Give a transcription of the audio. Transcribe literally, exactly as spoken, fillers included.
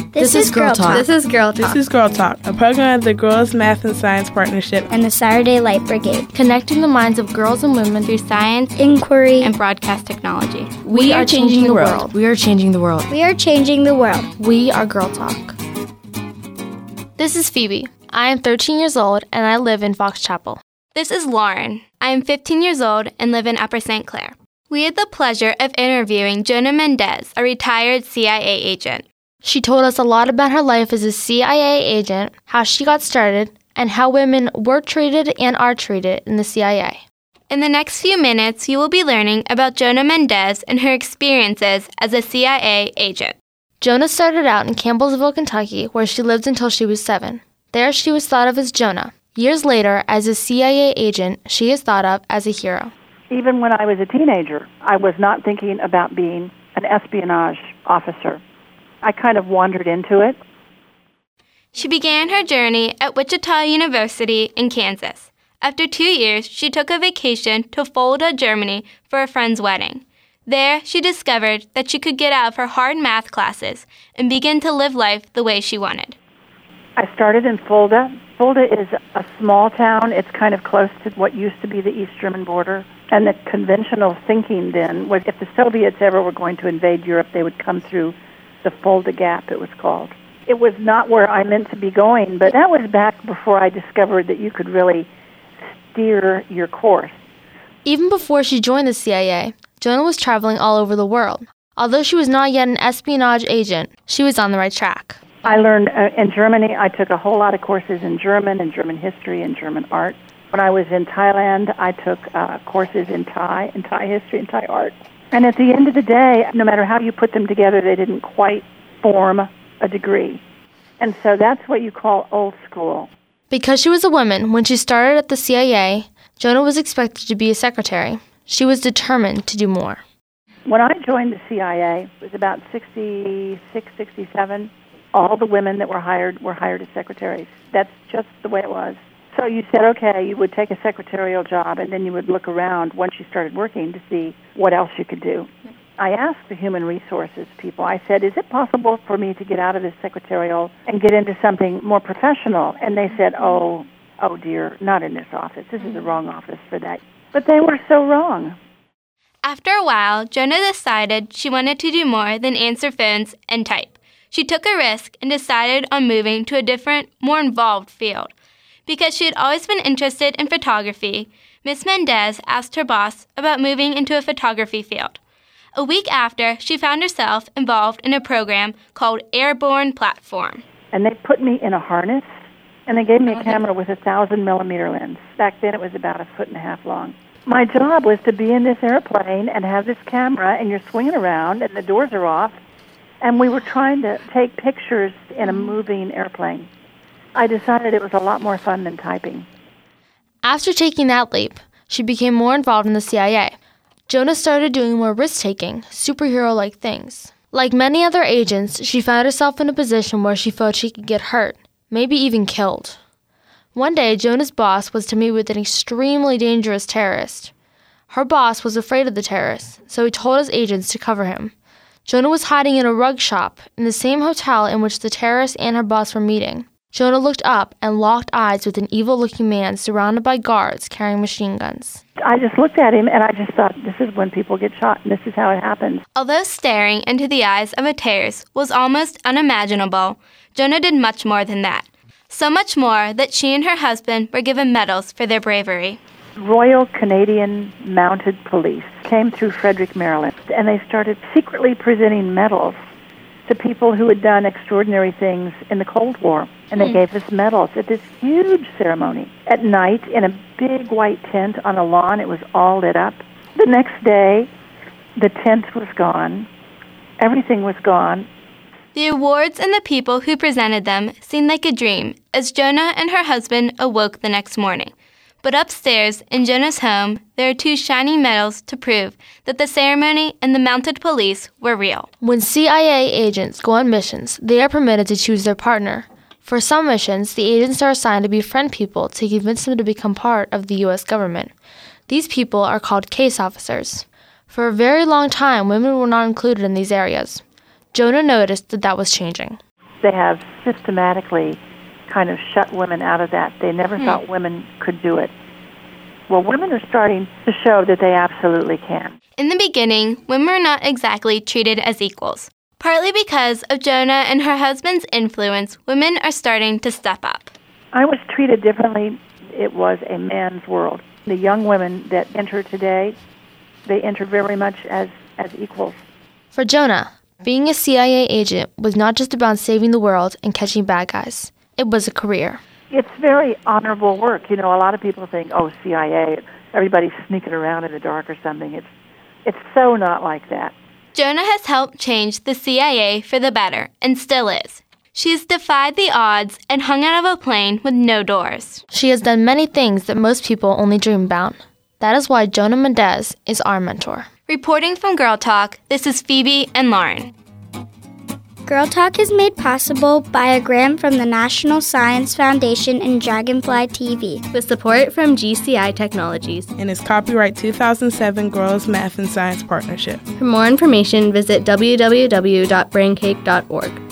This, this is Girl Talk. This is Girl Talk. This is Girl Talk, a program of the Girls Math and Science Partnership and the Saturday Light Brigade, connecting the minds of girls and women through science, inquiry, and broadcast technology. We, we are, are changing, changing the world. world. We are changing the world. We are changing the world. We are Girl Talk. This is Phoebe. I am thirteen years old and I live in Fox Chapel. This is Lauren. I am fifteen years old and live in Upper Saint Clair. We had the pleasure of interviewing Jonah Mendez, a retired C I A agent. She told us a lot about her life as a C I A agent, how she got started, and how women were treated and are treated in the C I A. In the next few minutes, you will be learning about Jonah Mendez and her experiences as a C I A agent. Jonah started out in Campbellsville, Kentucky, where she lived until she was seven. There, she was thought of as Jonah. Years later, as a C I A agent, she is thought of as a hero. Even when I was a teenager, I was not thinking about being an espionage officer. I kind of wandered into it. She began her journey at Wichita University in Kansas. After two years, she took a vacation to Fulda, Germany for a friend's wedding. There, she discovered that she could get out of her hard math classes and begin to live life the way she wanted. I started in Fulda. Fulda is a small town. It's kind of close to what used to be the East German border. And the conventional thinking then was if the Soviets ever were going to invade Europe, they would come through the Fulda Gap, it was called. It was not where I meant to be going, but that was back before I discovered that you could really steer your course. Even before she joined the C I A, Jonah was traveling all over the world. Although she was not yet an espionage agent, she was on the right track. I learned uh, in Germany, I took a whole lot of courses in German and German history and German art. When I was in Thailand, I took uh, courses in Thai, in Thai history and Thai art. And at the end of the day, no matter how you put them together, they didn't quite form a degree. And so that's what you call old school. Because she was a woman, when she started at the C I A, Jonah was expected to be a secretary. She was determined to do more. When I joined the C I A, it was about sixty-six, sixty-seven. All the women that were hired were hired as secretaries. That's just the way it was. So you said, okay, you would take a secretarial job, and then you would look around once you started working to see what else you could do. I asked the human resources people, I said, is it possible for me to get out of this secretarial and get into something more professional? And they said, oh, oh dear, not in this office. This is the wrong office for that. But they were so wrong. After a while, Jonah decided she wanted to do more than answer phones and type. She took a risk and decided on moving to a different, more involved field. Because she had always been interested in photography, Miss Mendez asked her boss about moving into a photography field. A week after, she found herself involved in a program called Airborne Platform. And they put me in a harness, and they gave me a camera with a thousand millimeter lens. Back then it was about a foot and a half long. My job was to be in this airplane and have this camera, and you're swinging around, and the doors are off, and we were trying to take pictures in a moving airplane. I decided it was a lot more fun than typing. After taking that leap, she became more involved in the C I A. Jonah started doing more risk-taking, superhero-like things. Like many other agents, she found herself in a position where she felt she could get hurt, maybe even killed. One day, Jonah's boss was to meet with an extremely dangerous terrorist. Her boss was afraid of the terrorist, so he told his agents to cover him. Jonah was hiding in a rug shop in the same hotel in which the terrorist and her boss were meeting. Jonah looked up and locked eyes with an evil-looking man surrounded by guards carrying machine guns. I just looked at him and I just thought, this is when people get shot and this is how it happens. Although staring into the eyes of a terrorist was almost unimaginable, Jonah did much more than that. So much more that she and her husband were given medals for their bravery. Royal Canadian Mounted Police came through Frederick, Maryland, and they started secretly presenting medals to people who had done extraordinary things in the Cold War. And they mm. gave us medals at this huge ceremony. At night, in a big white tent on a lawn, it was all lit up. The next day, the tent was gone. Everything was gone. The awards and the people who presented them seemed like a dream as Jonah and her husband awoke the next morning. But upstairs in Jonah's home, there are two shining medals to prove that the ceremony and the mounted police were real. When C I A agents go on missions, they are permitted to choose their partner. For some missions, the agents are assigned to befriend people to convince them to become part of the U S government. These people are called case officers. For a very long time, women were not included in these areas. Jonah noticed that that was changing. they have systematically kind of shut women out of that. They never Hmm. thought women could do it. Well, women are starting to show that they absolutely can. In the beginning, women were not exactly treated as equals. Partly because of Jonah and her husband's influence, women are starting to step up. I was treated differently. It was a man's world. The young women that enter today, they enter very much as, as equals. For Jonah, being a C I A agent was not just about saving the world and catching bad guys. It was a career. It's very honorable work. You know, a lot of people think, oh, C I A, everybody's sneaking around in the dark or something. It's, it's so not like that. Jonah has helped change the C I A for the better, and still is. She has defied the odds and hung out of a plane with no doors. She has done many things that most people only dream about. That is why Jonah Mendez is our mentor. Reporting from Girl Talk, this is Phoebe and Lauren. Girl Talk is made possible by a grant from the National Science Foundation and Dragonfly T V. With support from G C I Technologies. And is copyright two thousand seven Girls Math and Science Partnership. For more information, visit w w w dot braincake dot org.